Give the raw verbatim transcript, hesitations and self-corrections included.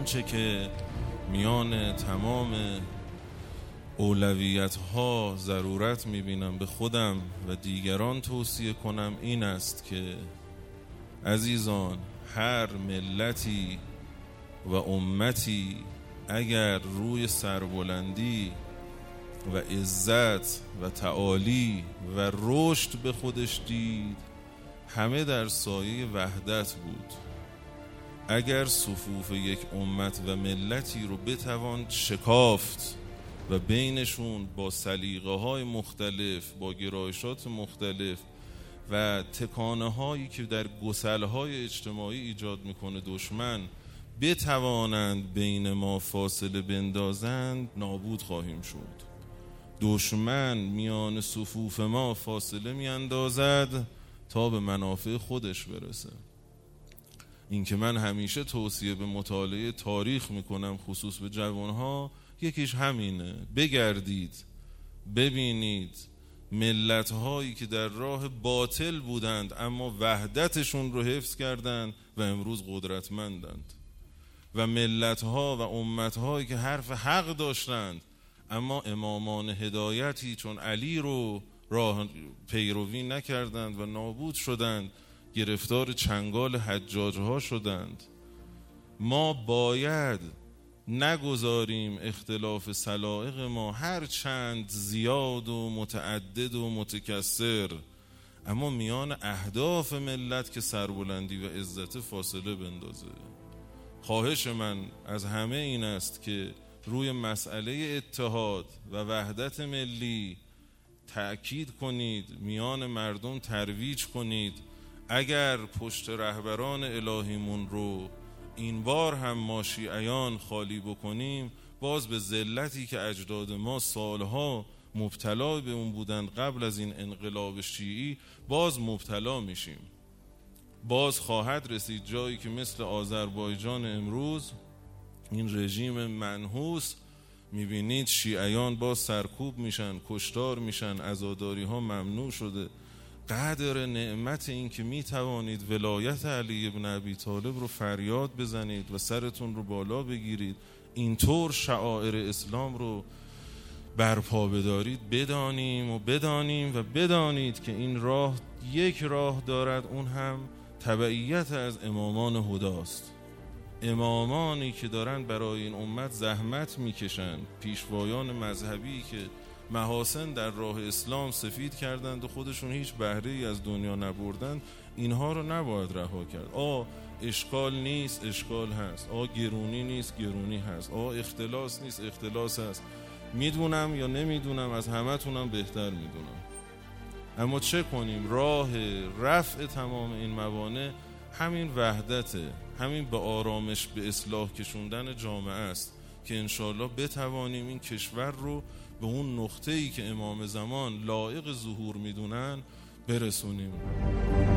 آنچه که میان تمام اولویت ها ضرورت میبینم به خودم و دیگران توصیه کنم این است که عزیزان، هر ملتی و امتی اگر روی سربلندی و عزت و تعالی و رشد به خودش دید، همه در سایه وحدت بود. اگر صفوف یک امت و ملتی رو بتوان شکافت و بینشون با سلیقه های مختلف، با گرایشات مختلف و تکانه هایی که در گسل های اجتماعی ایجاد میکنه دشمن بتوانند بین ما فاصله بندازند، نابود خواهیم شد. دشمن میان صفوف ما فاصله میاندازد تا به منافع خودش برسه. این که من همیشه توصیه به مطالعه تاریخ میکنم خصوص به جوانها، یکیش همینه. بگردید ببینید ملت‌هایی که در راه باطل بودند اما وحدتشون رو حفظ کردند و امروز قدرتمندند، و ملت‌ها و امت‌هایی که حرف حق داشتند اما امامان هدایتی چون علی رو راه پیروی نکردند و نابود شدند، گرفتار چنگال حجاج‌ها شدند. ما باید نگذاریم اختلاف سلائق ما هر چند زیاد و متعدد و متکثر، اما میان اهداف ملت که سربلندی و عزت فاصله بندازه. خواهش من از همه این است که روی مسئله اتحاد و وحدت ملی تأکید کنید، میان مردم ترویج کنید. اگر پشت رهبران الهیمون رو این بار هم ما شیعیان خالی بکنیم، باز به ذلتی که اجداد ما سالها مبتلا به اون بودند قبل از این انقلاب شیعی باز مبتلا میشیم. باز خواهد رسید جایی که مثل آذربایجان امروز این رژیم منحوس میبینید شیعیان باز سرکوب میشن، کشتار میشن، عزاداری ها ممنوع شده. قدر نعمت این که میتوانید ولایت علی ابن ابی طالب رو فریاد بزنید و سرتون رو بالا بگیرید، اینطور شعائر اسلام رو برپا بدارید، بدانیم و بدانیم و بدانید که این راه یک راه دارد، اون هم تبعیت از امامان هداست. امامانی که دارن برای این امت زحمت میکشن، پیشوایان مذهبی که محاسن در راه اسلام سفید کردند و خودشون هیچ بهره ای از دنیا نبردند، اینها رو نباید رها کرد. آ اشکال نیست، اشکال هست. آ گرونی نیست، گرونی هست. آ اختلاس نیست، اختلاس هست. میدونم یا نمیدونم، از همه تونم بهتر میدونم. اما چه کنیم؟ راه رفع تمام این موانع همین وحدته، همین به آرامش به اصلاح کشوندن جامعه است که انشالله بتوانیم این کشور رو به اون نقطه‌ای که امام زمان لایق ظهور میدونن برسونیم.